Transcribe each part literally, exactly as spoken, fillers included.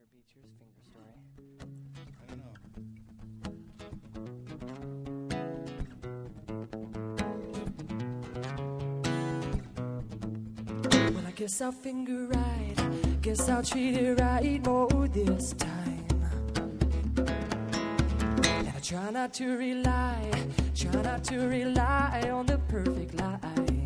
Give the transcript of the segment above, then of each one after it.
Beecher's finger story? I don't know. Well, I guess I'll finger right. Guess I'll treat it right more this time. And I try not to rely, try not to rely on the perfect line.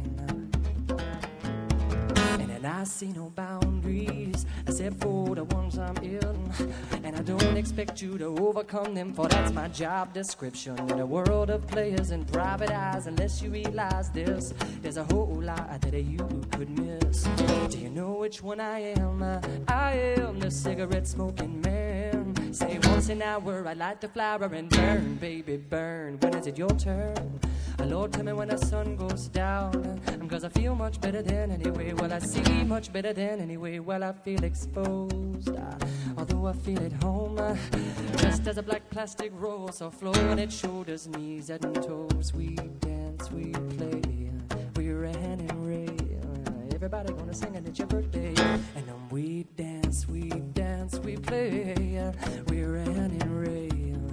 And I see no boundaries except for the ones I'm in. And I don't expect you to overcome them, for that's my job description. In a world of players and private eyes, unless you realize this, there's a whole lot that you could miss. Do you know which one I am? I am the cigarette smoking man. Say once an hour I light the flower and burn, baby, burn. When is it your turn? Lord, tell me when the sun goes down, cause I feel much better than anyway. Well, I see much better than anyway. Well, I feel exposed, uh, although I feel at home, uh, just as a black plastic roll, so flowing at shoulders, knees and toes. We dance, we play, we ran and ray. Uh, everybody gonna sing it, it's your birthday. And um, we dance, we dance, we play, uh, we ran and ray.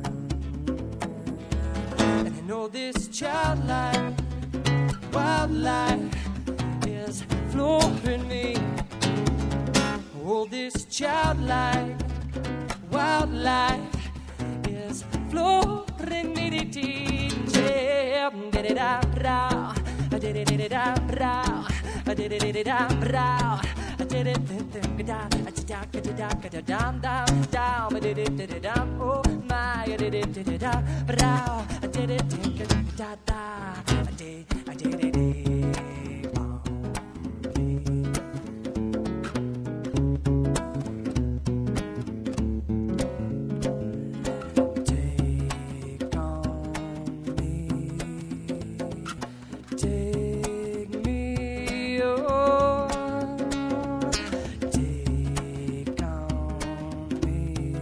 Know this childlike wildlife is flooring me. Oh, this childlike wildlife is flooring me. Oh my, I did it, did it, da, brow. I did it, did it, da, da. I did, I did it, did oh, take on me, take me, oh, take on me.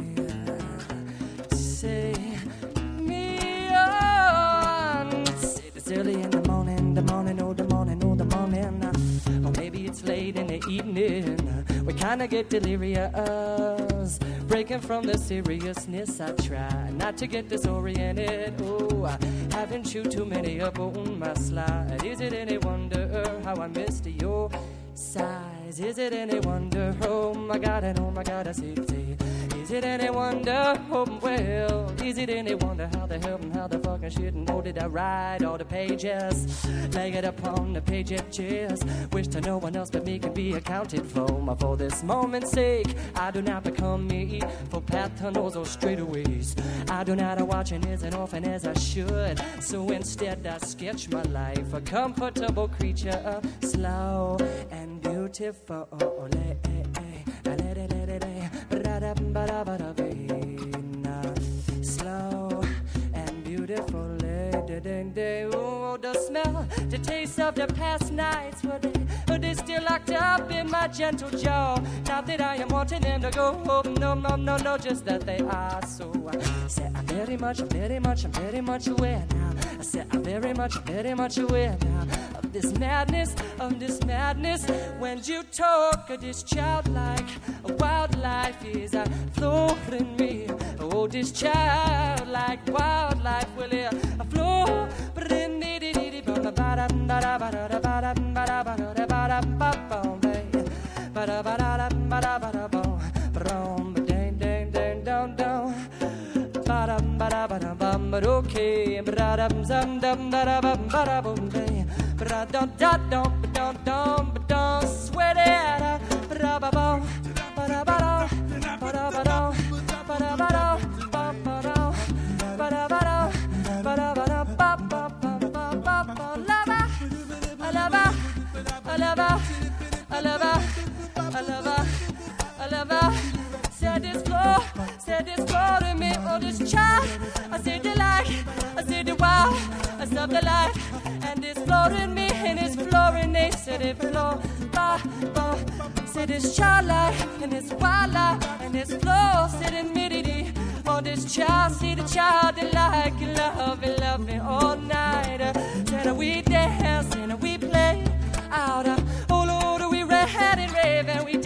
Say me on. Say it's early in the morning, the morning, oh the morning, oh the morning. Uh, or maybe it's late in the evening. Uh, we kinda get delirious, breaking from the seriousness. I try not to get disoriented. Oh, I haven't chewed too many up on my slide. Is it any wonder how I missed your size? Is it any wonder? Oh my God, and oh my God, I say, say. Is it any wonder? Oh, well, is it any wonder how the hell and how the fucking shit and oh, did I write all the pages? Lay it upon the page of chairs. Wish to no one else but me could be accounted for. For this moment's sake, I do not become me. For path tunnels or straightaways, I do not watch and as often as I should. So instead I sketch my life, a comfortable creature, slow and beautiful. Slow and beautiful. Oh, the smell, the taste of the past nights, were they, were they still locked up in my gentle jaw? Not that I am wanting them to go home, no, no, no, no, just that they are. So I said I'm very much, very much, I'm very much aware now. I said I'm very much, very much aware now of this madness, of this madness. When you talk of this childlike wildlife is a flooring me. Oh, this childlike wildlife will it a flow. Okay, bradam zam dam badabam badabum day, bradam dum dum dum dum dum, sweat it, badabam, badabam, badabam, badabam, badabam, badabam, badabam, badabam, lava, lava, lava, lava, lava, lava. Said this floor, said this floor to me, oh this child. I said the light, I said the wow, I said the light, and this floor in me, and this floor in me, said it floor, ba, ba. Said this child life, and this wild life, and this floor, said it middy. Oh this child, see the child, they like it, love it, love it all night. Said we dance and we play out, all over we ran and rave and we